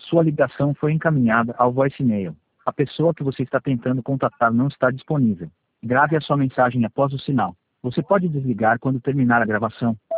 Sua ligação foi encaminhada ao voicemail. A pessoa que você está tentando contatar não está disponível. Grave a sua mensagem após o sinal. Você pode desligar quando terminar a gravação.